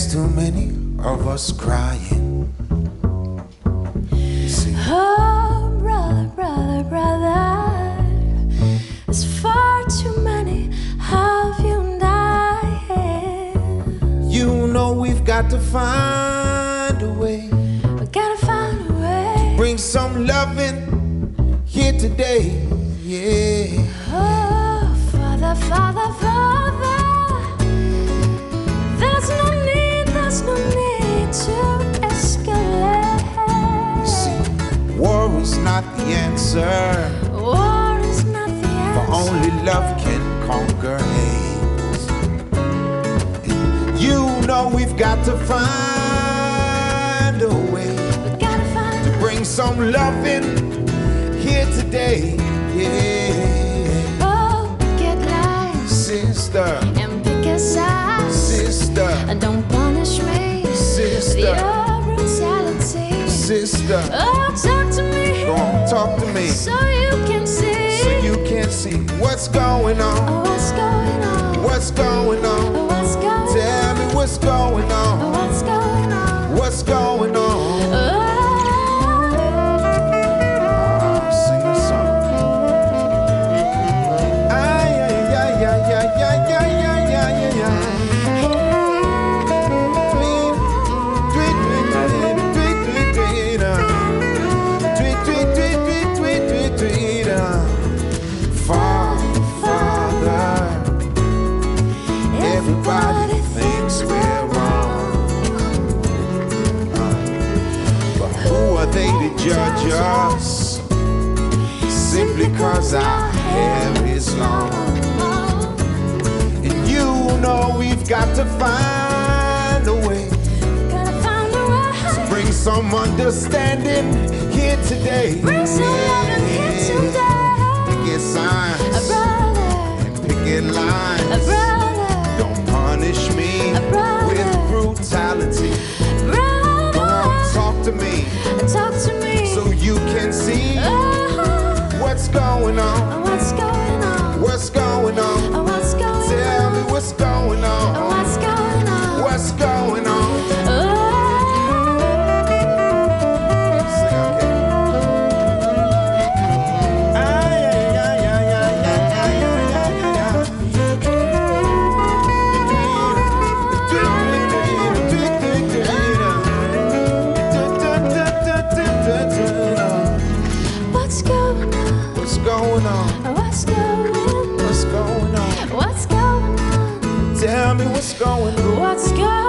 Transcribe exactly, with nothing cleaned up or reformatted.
There's too many of us crying. See. Oh, brother, brother, brother, there's far too many of you and I. You know we've got to find a way. We gotta find a way. Bring some loving here today, yeah. Oh, Father, Father, Father, there's no need, there's no need to escalate. See, war is not the answer. War is not the answer. For only love can conquer hate. You know we've got to find a way. We gotta find to bring some loving here today, yeah. Oh, get life, sister, and pick a side, sister, and don't punish me, sister, with your brutality, sister. Oh, talk to me, go on, talk to me, so you can see, so you can see what's going on, oh, what's going on, what's going on, oh, what's going on, tell me what's going on, oh, what's going on, what's going on. oh. Everybody thinks we're wrong, but who are they to judge us? Simply cause our hair is long. And you know we've got to find a way. Gotta find a way. So bring some understanding here today. Bring some love here today. Picket signs, a brother, and picket lines. a brother. Don't punish me with brutality. Brother, go on, talk to me, talk to me, so you can see oh, what's going on, what's going on, what's going on, oh, what's going tell on, me what's going on, oh, what's going on, what's going on. oh. What's going on? What's going on? What's going on? What's going on? What's going on? Tell me what's going on. What's going on?